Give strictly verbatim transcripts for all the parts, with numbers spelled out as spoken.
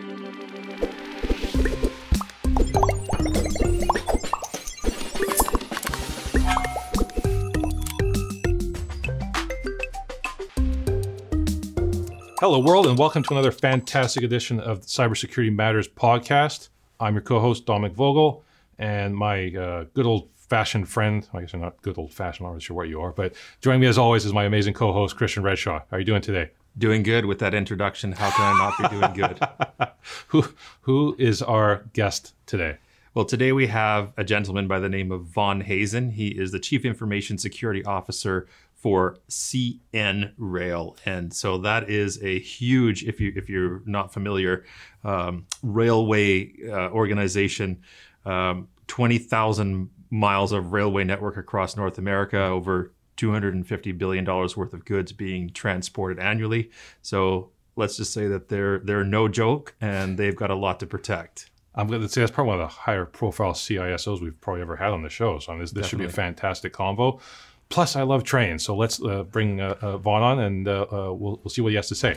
Hello, world, and welcome to another fantastic edition of the Cybersecurity Matters podcast. I'm your co-host, Dominic Vogel, and my uh, good old-fashioned friend, I guess I'm not good old-fashioned, I'm not sure what you are, but joining me as always is my amazing co-host, Christian Redshaw. How are you doing today? Doing good with that introduction. How can I not be doing good? who Who is our guest today? Well, today we have a gentleman by the name of Vaughn Hazen. He is the Chief Information Security Officer for C N Rail. And so that is a huge, if, you, if you're not familiar, um, railway uh, organization, um, twenty thousand miles of railway network across North America, over two hundred fifty billion dollars worth of goods being transported annually. So let's just say that they're, they're no joke, and they've got a lot to protect. I'm going to say that's probably one of the higher profile C I S Os we've probably ever had on the show. So this, this should be a fantastic convo. Plus, I love trains, so let's uh, bring uh, uh, Vaughn on, and uh, uh, we'll, we'll see what he has to say.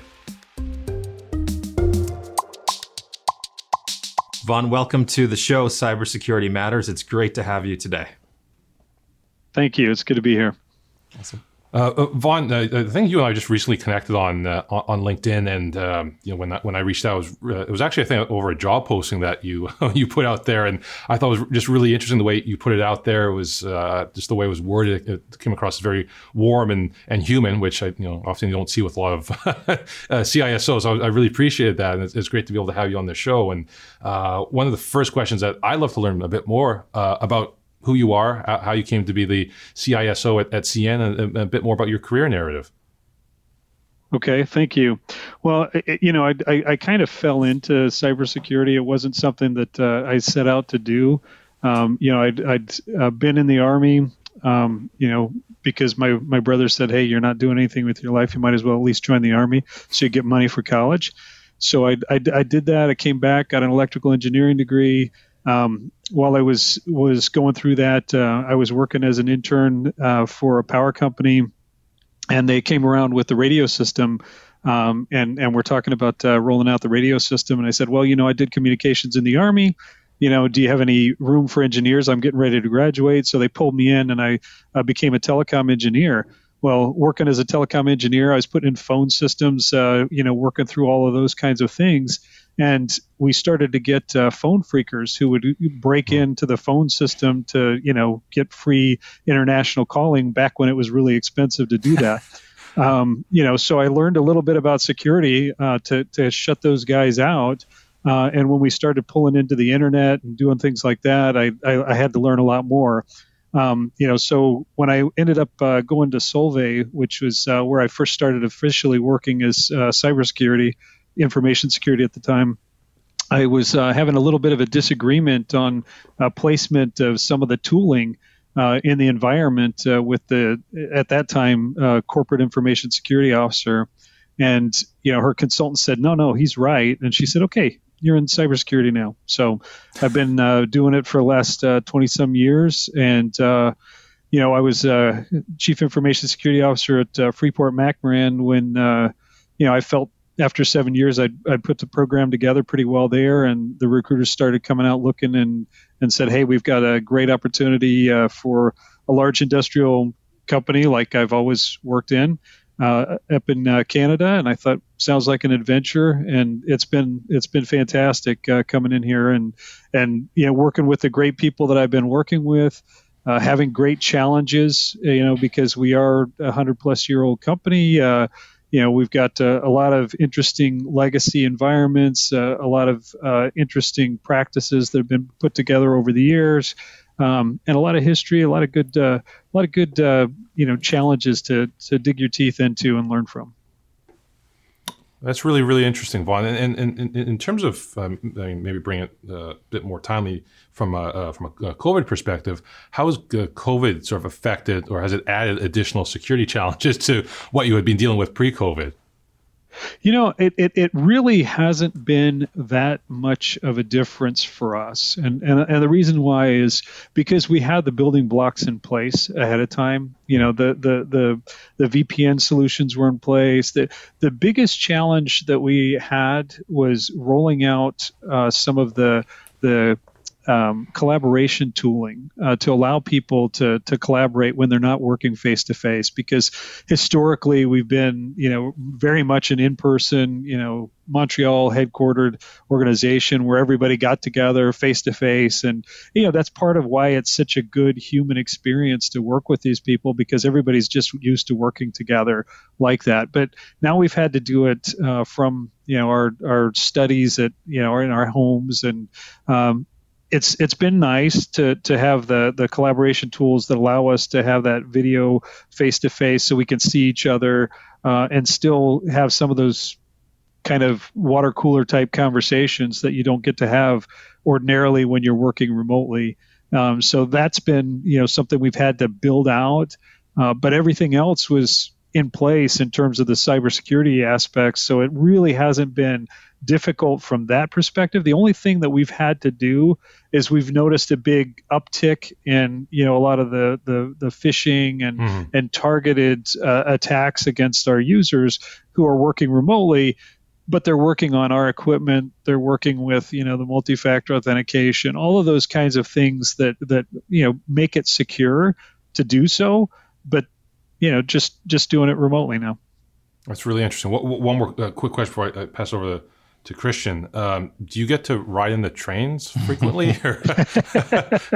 Vaughn, welcome to the show, Cybersecurity Matters. It's great to have you today. Thank you. It's good to be here. Awesome. Uh, uh, Vaughn, uh, I think you and I just recently connected on uh, on LinkedIn, and um, you know when I, when I reached out, it was, uh, it was actually I think over a job posting that you you put out there, and I thought it was just really interesting the way you put it out there. It was uh, just the way it was worded. It came across as very warm and, and human, which I you know often you don't see with a lot of uh, C I S Os. I, I really appreciated that, and it's, it's great to be able to have you on the show. And uh, one of the first questions that I love to learn a bit more uh, about who you are, how you came to be the C I S O at, at C N, and a bit more about your career narrative. Okay, thank you. Well, it, you know, I, I, I kind of fell into cybersecurity. It wasn't something that uh, I set out to do. Um, you know, I'd, I'd uh, been in the Army, um, you know, because my, my brother said, hey, you're not doing anything with your life. You might as well at least join the Army so you get money for college. So I, I, I did that. I came back, got an electrical engineering degree. Um, while I was was going through that, uh, I was working as an intern uh, for a power company, and they came around with the radio system, um, and and we're talking about uh, rolling out the radio system. And I said, well, you know, I did communications in the Army. You know, do you have any room for engineers? I'm getting ready to graduate. So they pulled me in, and I uh, became a telecom engineer. Well, working as a telecom engineer, I was putting in phone systems, uh, you know, working through all of those kinds of things. And we started to get uh, phone freakers who would break into the phone system to, you know, get free international calling back when it was really expensive to do that. um, you know, so I learned a little bit about security uh, to, to shut those guys out. Uh, and when we started pulling into the internet and doing things like that, I, I, I had to learn a lot more. Um, you know, so when I ended up uh, going to Solvay, which was uh, where I first started officially working as uh, cybersecurity, information security at the time, I was uh, having a little bit of a disagreement on uh, placement of some of the tooling uh, in the environment uh, with the, at that time, uh, corporate information security officer. And, you know, her consultant said, no, no, he's right. And she said, okay, you're in cybersecurity now. So I've been uh, doing it for the last uh, twenty some years. And, uh, you know, I was uh, Chief Information Security Officer at uh, Freeport-McMoRan when, uh, you know, I felt after seven years, I'd, I'd put the program together pretty well there, and the recruiters started coming out looking and, and said, hey, we've got a great opportunity uh, for a large industrial company like I've always worked in uh, up in uh, Canada. And I thought, sounds like an adventure, and it's been it's been fantastic uh, coming in here and, and you know, working with the great people that I've been working with, uh, having great challenges, you know, because we are a hundred plus year old company. Uh, You know, we've got uh, a lot of interesting legacy environments, uh, a lot of uh, interesting practices that have been put together over the years, um, and a lot of history, a lot of good, uh, a lot of good, uh, you know, challenges to to dig your teeth into and learn from. That's really, really interesting, Vaughn. And, and, and in terms of um, I mean, maybe bring it uh, a bit more timely from a, uh, from a COVID perspective, how has COVID sort of affected, or has it added additional security challenges to what you had been dealing with pre-COVID? You know, it, it, it really hasn't been that much of a difference for us. And, and and the reason why is because we had the building blocks in place ahead of time. You know, the the the, the V P N solutions were in place. The, the biggest challenge that we had was rolling out uh, some of the the Um, collaboration tooling uh, to allow people to to collaborate when they're not working face to face. Because historically we've been, you know, very much an in-person, you know, Montreal headquartered organization where everybody got together face to face, and you know that's part of why it's such a good human experience to work with these people, because everybody's just used to working together like that. But now we've had to do it uh, from you know our our studies at you know in our homes, and um, It's it's been nice to to have the the collaboration tools that allow us to have that video face to face, so we can see each other uh, and still have some of those kind of water cooler type conversations that you don't get to have ordinarily when you're working remotely. Um, so that's been you know something we've had to build out, uh, but everything else was in place in terms of the cybersecurity aspects. So it really hasn't been difficult from that perspective. The only thing that we've had to do is we've noticed a big uptick in, you know, a lot of the the, the phishing and mm-hmm. and targeted uh, attacks against our users who are working remotely, but they're working on our equipment. They're working with, you know, the multi-factor authentication, all of those kinds of things that that you know make it secure to do so. But you know, just just doing it remotely now. That's really interesting. One more uh, quick question before I pass over to, to Christian. Um, do you get to ride in the trains frequently? Because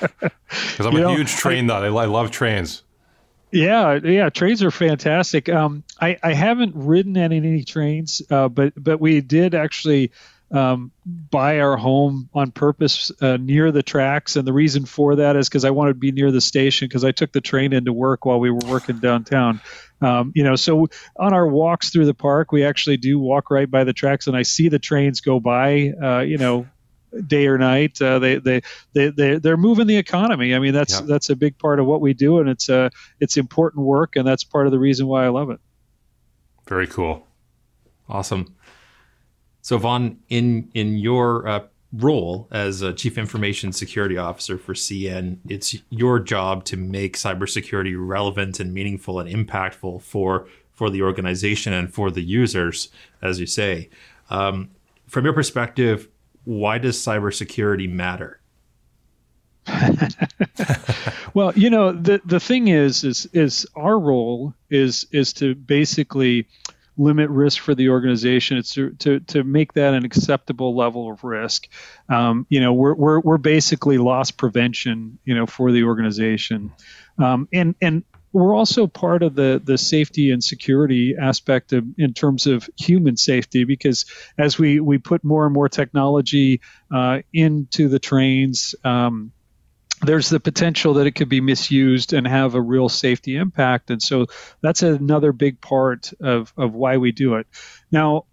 I'm you a know, huge train nut. I, I love trains. Yeah, yeah, trains are fantastic. Um, I, I haven't ridden in any trains, uh, but but we did actually um, buy our home on purpose uh, near the tracks, and the reason for that is because I wanted to be near the station, because I took the train into work while we were working downtown. Um, you know, so on our walks through the park, we actually do walk right by the tracks, and I see the trains go by. Uh, you know. Day or night, uh, they they they they they're moving the economy. I mean, that's yeah. that's a big part of what we do, and it's uh it's important work, and that's part of the reason why I love it. Very cool, awesome. So, Vaughn, in in your uh, role as a Chief Information Security Officer for C N, it's your job to make cybersecurity relevant and meaningful and impactful for for the organization and for the users, as you say. Um, from your perspective, why does cybersecurity matter? Well, you know, the the thing is, is is our role is is to basically limit risk for the organization. It's to to, to make that an acceptable level of risk. Um, you know, we're we're we're basically loss prevention, you know, for the organization, um, and and. We're also part of the, the safety and security aspect of, in terms of human safety, because as we, we put more and more technology uh, into the trains, um, there's the potential that it could be misused and have a real safety impact. And so that's another big part of, of why we do it. Now,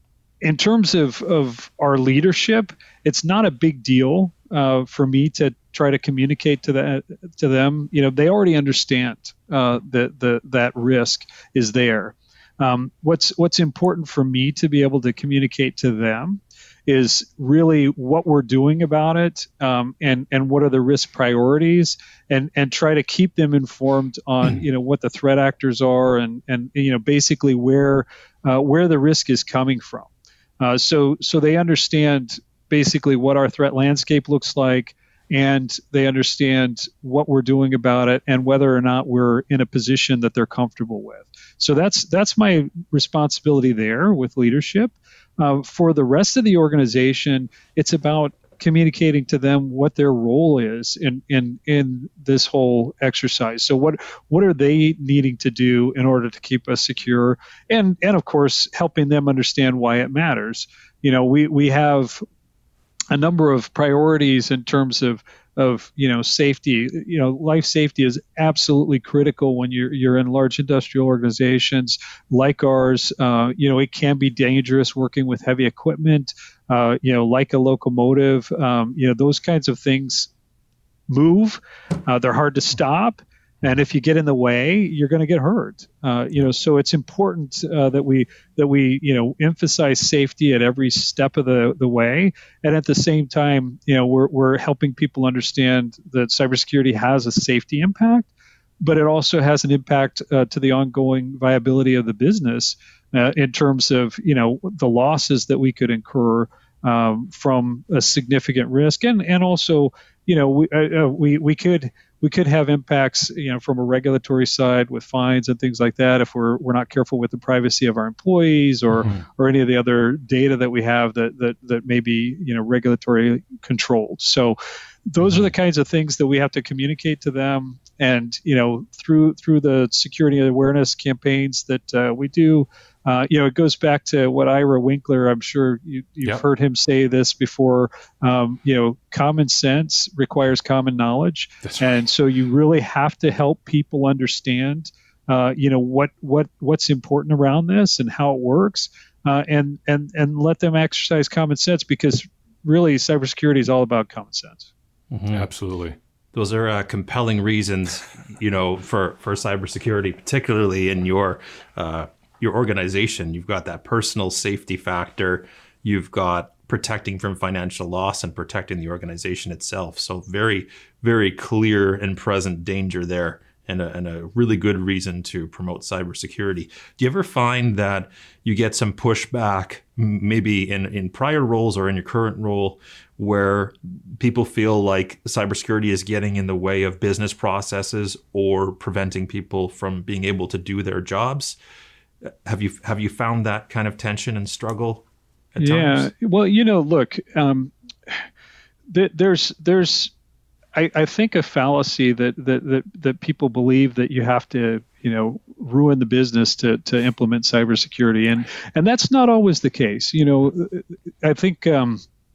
in terms of, of our leadership, it's not a big deal uh, for me to try to communicate to that to them. You know, they already understand uh, that the that risk is there. Um, what's what's important for me to be able to communicate to them is really what we're doing about it, um, and and what are the risk priorities, and and try to keep them informed on you know what the threat actors are, and and you know basically where uh, where the risk is coming from. Uh, so so they understand basically what our threat landscape looks like, and they understand what we're doing about it and whether or not we're in a position that they're comfortable with. So that's that's my responsibility there with leadership. Uh, for the rest of the organization, it's about communicating to them what their role is in, in, in this whole exercise. So what what are they needing to do in order to keep us secure? And, and of course, helping them understand why it matters. You know, we, we have a number of priorities in terms of of you know safety. You know, life safety is absolutely critical when you're you're in large industrial organizations like ours. Uh, you know, it can be dangerous working with heavy equipment. Uh, you know, like a locomotive. Um, you know, those kinds of things move. Uh, they're hard to stop. And if you get in the way, you're going to get hurt. Uh, you know, so it's important uh, that we that we you know emphasize safety at every step of the, the way, and at the same time, you know, we're we're helping people understand that cybersecurity has a safety impact, but it also has an impact uh, to the ongoing viability of the business uh, in terms of you know the losses that we could incur um, from a significant risk, and and also you know we uh, we we could. We could have impacts, you know, from a regulatory side with fines and things like that if we're we're not careful with the privacy of our employees or mm-hmm. or any of the other data that we have that that that may be, you know, regulatory controlled. So those mm-hmm. are the kinds of things that we have to communicate to them, and you know, through through the security awareness campaigns that uh, we do. Uh, you know, it goes back to what Ira Winkler, I'm sure you, you've yep. heard him say this before, um, you know, common sense requires common knowledge. That's right. And so you really have to help people understand, uh, you know, what, what, what's important around this and how it works, uh, and, and, and let them exercise common sense, because really cybersecurity is all about common sense. Mm-hmm. Absolutely. Those are uh, compelling reasons, you know, for, for cybersecurity, particularly in your, uh, your organization. You've got that personal safety factor. You've got protecting from financial loss and protecting the organization itself. So very, very clear and present danger there, and a, and a really good reason to promote cybersecurity. Do you ever find that you get some pushback, maybe in, in prior roles or in your current role, where people feel like cybersecurity is getting in the way of business processes or preventing people from being able to do their jobs? Have you have you found that kind of tension and struggle at yeah, times? Well, you know, look, um, th- there's there's I, I think a fallacy that, that that that people believe that you have to you know ruin the business to to implement cybersecurity, and and that's not always the case. You know, I think. Um,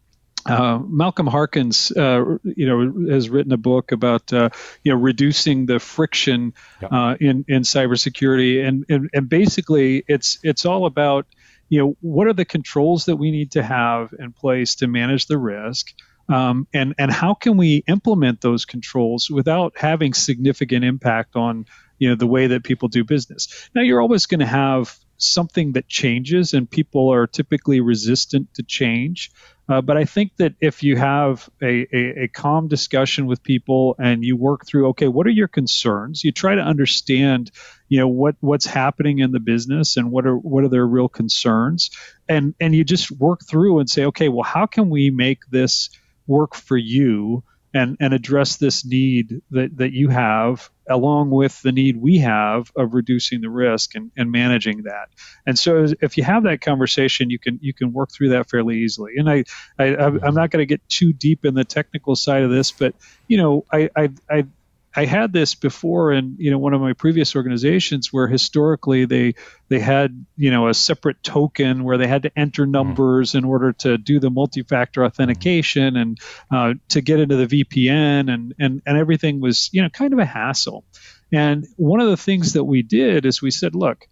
Uh, Malcolm Harkins, uh, you know, has written a book about, uh, you know, reducing the friction yep. uh, in in cybersecurity, and, and and basically, it's it's all about, you know, what are the controls that we need to have in place to manage the risk, um, and and how can we implement those controls without having significant impact on, you know, the way that people do business. Now, you're always going to have something that changes, and people are typically resistant to change. Uh, but I think that if you have a, a, a calm discussion with people and you work through, okay, what are your concerns? You try to understand, you know, what what's happening in the business and what are what are their real concerns, and and you just work through and say, okay, well, how can we make this work for you and and address this need that that you have, along with the need we have of reducing the risk and, and managing that. And so if you have that conversation, you can you can work through that fairly easily. And I, I I'm not going to get too deep in the technical side of this, but you know, I I I, I had this before in you know one of my previous organizations where historically they they had you know a separate token where they had to enter numbers mm. in order to do the multi-factor authentication and uh, to get into the V P N, and and and everything was you know kind of a hassle. And one of the things that we did is we said, look,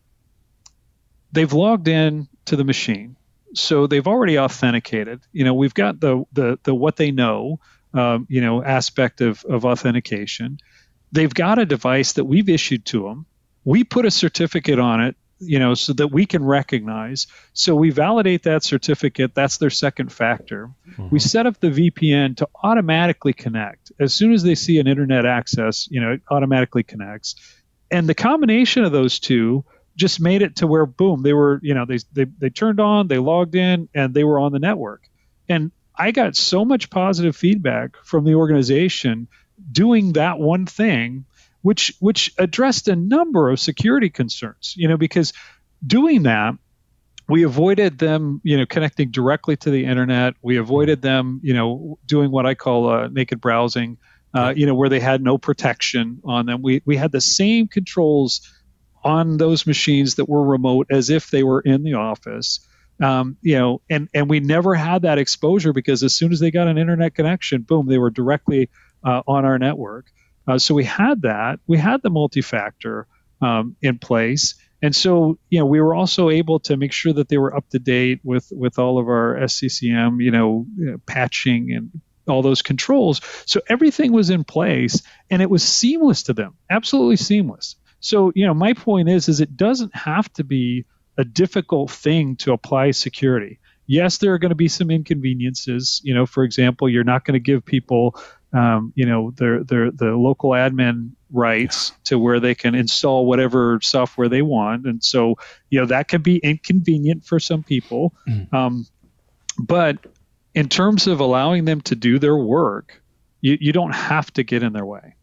they've logged in to the machine, so they've already authenticated. You know, we've got the the the what they know. Um, you know, aspect of, of authentication. They've got a device that we've issued to them. We put a certificate on it, you know, so that we can recognize. So we validate that certificate. That's their second factor. Mm-hmm. We set up the V P N to automatically connect. As soon as they see an internet access, you know, it automatically connects. And the combination of those two just made it to where, boom, they were, you know, they they they turned on, they logged in, and they were on the network. And I got so much positive feedback from the organization doing that one thing, which which addressed a number of security concerns, you know, because doing that, we avoided them, you know, connecting directly to the internet. We avoided them, you know, doing what I call uh, naked browsing, uh, you know, where they had no protection on them. We we had the same controls on those machines that were remote as if they were in the office. Um, you know, and, and we never had that exposure because as soon as they got an internet connection, boom, they were directly uh, on our network. Uh, so we had that. We had the multi-factor um, in place. And so, you know, we were also able to make sure that they were up to date with, with all of our S C C M, you know, you know patching and all those controls. So everything was in place, and it was seamless to them, absolutely seamless. So, you know, my point is, is it doesn't have to be a difficult thing to apply security. Yes, there are going to be some inconveniences. You know, for example, you're not going to give people, um, you know, their, their, the local admin rights to where they can install whatever software they want. And so, you know, that can be inconvenient for some people. Mm. Um, but in terms of allowing them to do their work, you, you don't have to get in their way.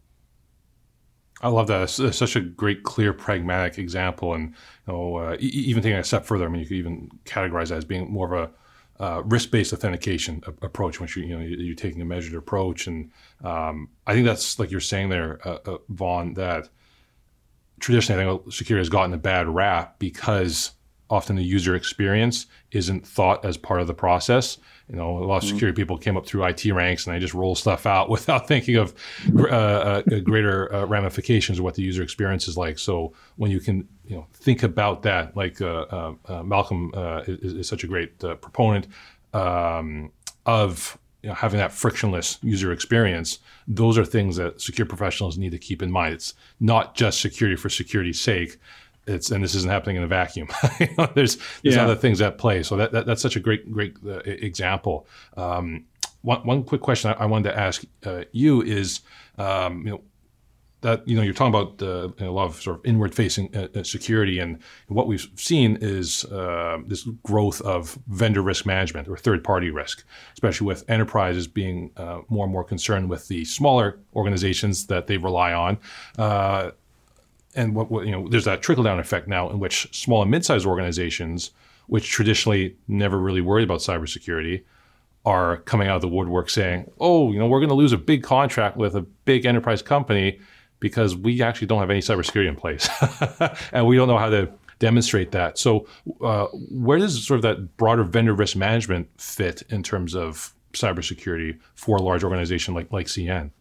I love that. It's, it's such a great, clear, pragmatic example. And you know, uh, e- even taking it a step further, I mean, you could even categorize that as being more of a uh, risk-based authentication a- approach, which you, you know you're taking a measured approach. And um, I think that's like you're saying there, uh, uh, Vaughn, that traditionally I think security has gotten a bad rap because often the user experience isn't thought as part of the process. You know, a lot of security people came up through I T ranks and they just roll stuff out without thinking of uh, uh, greater uh, ramifications of what the user experience is like. So when you can, you know, think about that, like uh, uh, uh, Malcolm uh, is, is such a great uh, proponent um, of, you know, having that frictionless user experience. Those are things that security professionals need to keep in mind. It's not just security for security's sake. It's, and this isn't happening in a vacuum. You know, there's there's yeah. other things at play. So that, that that's such a great great uh, example. Um, one one quick question I, I wanted to ask uh, you is, um, you know, that you know you're talking about uh, a lot of sort of inward facing uh, security, and what we've seen is uh, this growth of vendor risk management or third party risk, especially with enterprises being uh, more and more concerned with the smaller organizations that they rely on. Uh, And what, what you know, there's that trickle down effect now in which small and mid-sized organizations, which traditionally never really worried about cybersecurity, are coming out of the woodwork saying, "Oh, you know, we're going to lose a big contract with a big enterprise company because we actually don't have any cybersecurity in place, and we don't know how to demonstrate that." So, uh, where does sort of that broader vendor risk management fit in terms of cybersecurity for a large organization like like C N?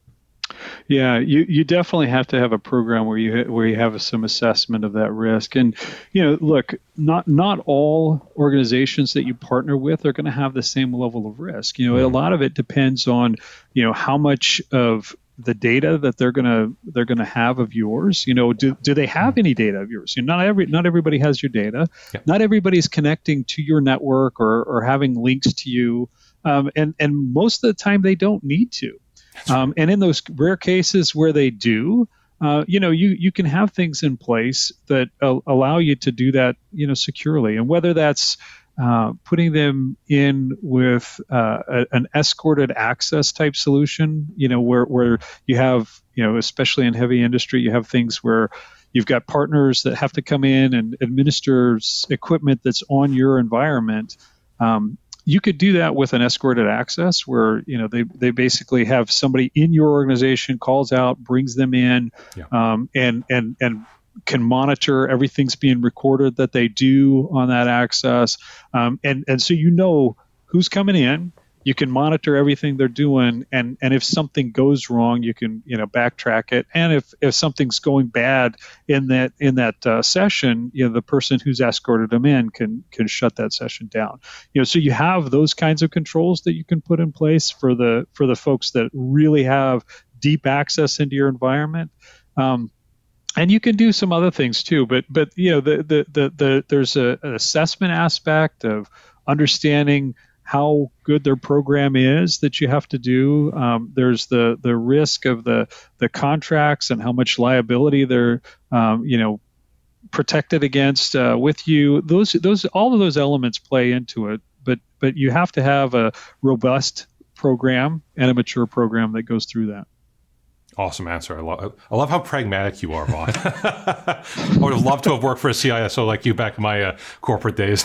Yeah, you, you definitely have to have a program where you where you have some assessment of that risk. And you know, look, not not all organizations that you partner with are going to have the same level of risk. You know, mm-hmm. a lot of it depends on, you know, how much of the data that they're gonna they're gonna have of yours. You know, do do they have any data of yours? You know, not every not everybody has your data. Yeah. Not everybody's connecting to your network or or having links to you. Um, and and most of the time they don't need to. Um, and in those rare cases where they do, uh, you know, you, you can have things in place that uh, allow you to do that, you know, securely. And whether that's uh, putting them in with uh, a, an escorted access type solution, you know, where, where you have, you know, especially in heavy industry, you have things where you've got partners that have to come in and administer equipment that's on your environment. Um, You could do that with an escorted access where, you know, they, they basically have somebody in your organization calls out, brings them in, yeah. um, and, and, and can monitor everything's being recorded that they do on that access. Um, and, and so you know who's coming in. You can monitor everything they're doing, and, and if something goes wrong, you can, you know, backtrack it. And if, if something's going bad in that in that uh, session, you know, the person who's escorted them in can can shut that session down. You know, so you have those kinds of controls that you can put in place for the for the folks that really have deep access into your environment. Um, and you can do some other things too, but but you know, the the the, the there's a, an assessment aspect of understanding how good their program is that you have to do. Um, there's the the risk of the the contracts and how much liability they're um, you know protected against uh, with you. Those those all of those elements play into it. But but you have to have a robust program and a mature program that goes through that. Awesome answer. I love I love how pragmatic you are, Vaughn. I would have loved to have worked for a C I S O like you back in my uh, corporate days.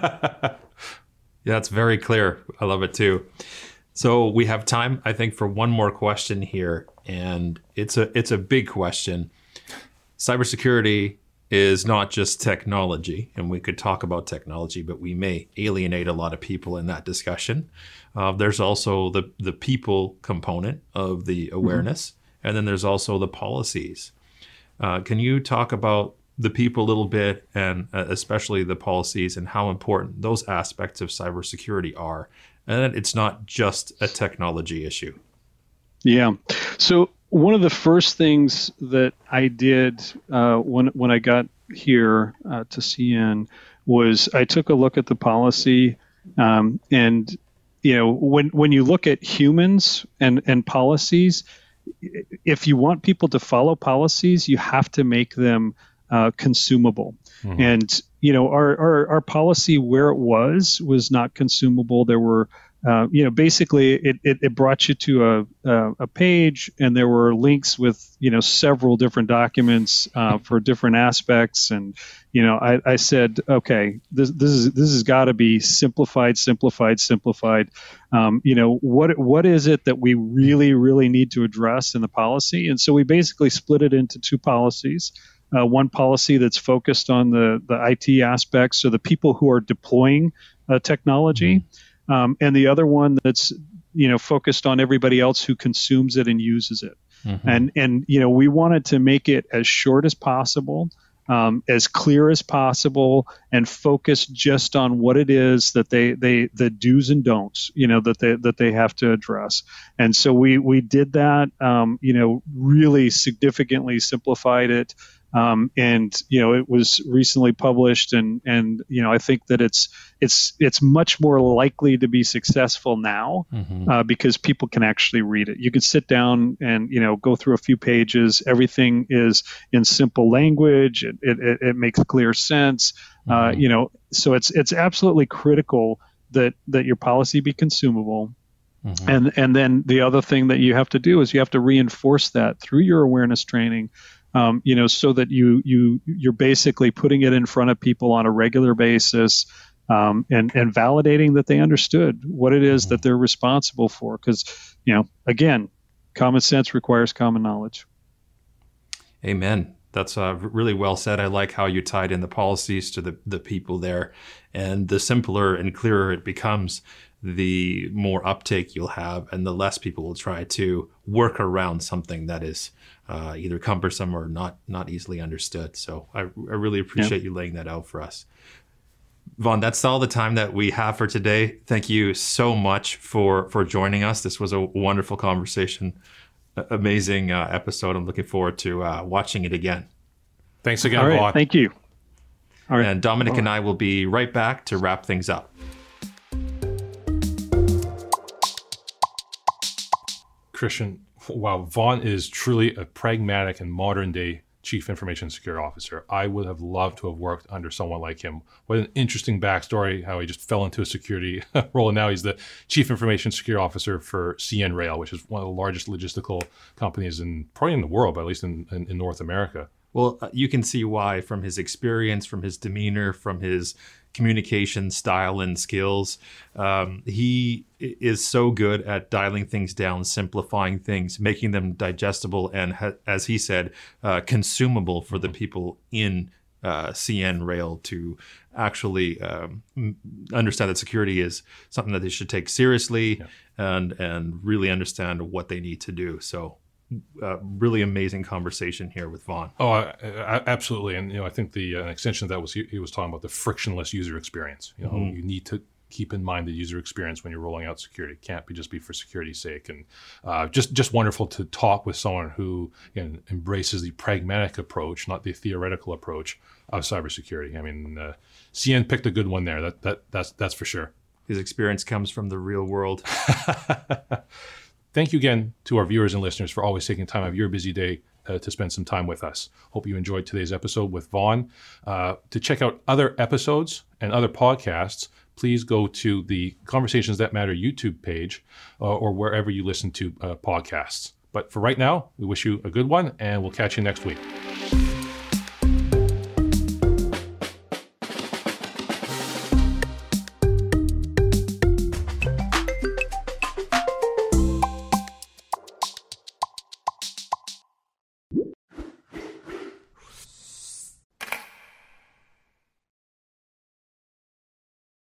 Yeah, it's very clear. I love it too. So we have time, I think, for one more question here, and it's a it's a big question. Cybersecurity is not just technology, and we could talk about technology, but we may alienate a lot of people in that discussion. Uh, there's also the the people component of the awareness, mm-hmm. and then there's also the policies. Uh, can you talk about the people a little bit, and uh, especially the policies, and how important those aspects of cybersecurity are and it's not just a technology issue. Yeah. So one of the first things that I did uh, when when I got here uh, to C N was I took a look at the policy, um, and you know when when you look at humans and and policies, if you want people to follow policies, you have to make them uh, consumable. Mm-hmm. And you know our, our our policy where it was was not consumable. There were Uh, you know, basically, it, it, it brought you to a, a a page, and there were links with you know several different documents uh, for different aspects. And you know, I, I said, okay, this this is this has got to be simplified, simplified, simplified. Um, you know, what what is it that we really, really need to address in the policy? And so we basically split it into two policies. Uh, one policy that's focused on the the I T aspects, so the people who are deploying uh, technology. Mm-hmm. Um, and the other one that's, you know, focused on everybody else who consumes it and uses it. Mm-hmm. And, and, you know, we wanted to make it as short as possible, um, as clear as possible, and focus just on what it is that they, they, the do's and don'ts, you know, that they, that they have to address. And so we, we did that, um, you know, really significantly simplified it. Um, and you know it was recently published, and and you know I think that it's it's it's much more likely to be successful now mm-hmm. uh, because people can actually read it. You can sit down and you know go through a few pages. Everything is in simple language. It it, it makes clear sense. Mm-hmm. Uh, you know, so it's it's absolutely critical that that your policy be consumable. Mm-hmm. And and then the other thing that you have to do is you have to reinforce that through your awareness training. Um, you know, so that you you you're basically putting it in front of people on a regular basis, um, and and validating that they understood what it is mm-hmm. that they're responsible for. Because you know, again, common sense requires common knowledge. Amen. That's uh, really well said. I like how you tied in the policies to the the people there, and the simpler and clearer it becomes, the more uptake you'll have, and the less people will try to work around something that is uh, either cumbersome or not not easily understood. So I, I really appreciate yeah. you laying that out for us. Vaughn, that's all the time that we have for today. Thank you so much for, for joining us. This was a wonderful conversation, amazing uh, episode. I'm looking forward to uh, watching it again. Thanks again, all right, Vaughn. Thank you. All right. And Dominic all and I will be right back to wrap things up. Christian, wow, Vaughn is truly a pragmatic and modern day Chief Information Security Officer. I would have loved to have worked under someone like him. What an interesting backstory, how he just fell into a security role. And now he's the Chief Information Security Officer for C N Rail, which is one of the largest logistical companies in probably in the world, but at least in, in, in North America. Well, you can see why from his experience, from his demeanor, from his communication style and skills. Um, he is so good at dialing things down, simplifying things, making them digestible, and ha- as he said, uh, consumable for the people in uh, C N Rail to actually um, understand that security is something that they should take seriously yeah. and and really understand what they need to do. So. Uh, really amazing conversation here with Vaughn. Oh, I, I, absolutely. And, you know, I think the uh, extension of that was he, he was talking about the frictionless user experience. You know, mm-hmm. you need to keep in mind the user experience when you're rolling out security. It can't be just be for security's sake. And uh, just, just wonderful to talk with someone who again, embraces the pragmatic approach, not the theoretical approach of cybersecurity. I mean, uh, C N picked a good one there. That that that's that's for sure. His experience comes from the real world. Thank you again to our viewers and listeners for always taking time out of your busy day uh, to spend some time with us. Hope you enjoyed today's episode with Vaughn. Uh, to check out other episodes and other podcasts, please go to the Conversations That Matter YouTube page uh, or wherever you listen to uh, podcasts. But for right now, we wish you a good one, and we'll catch you next week.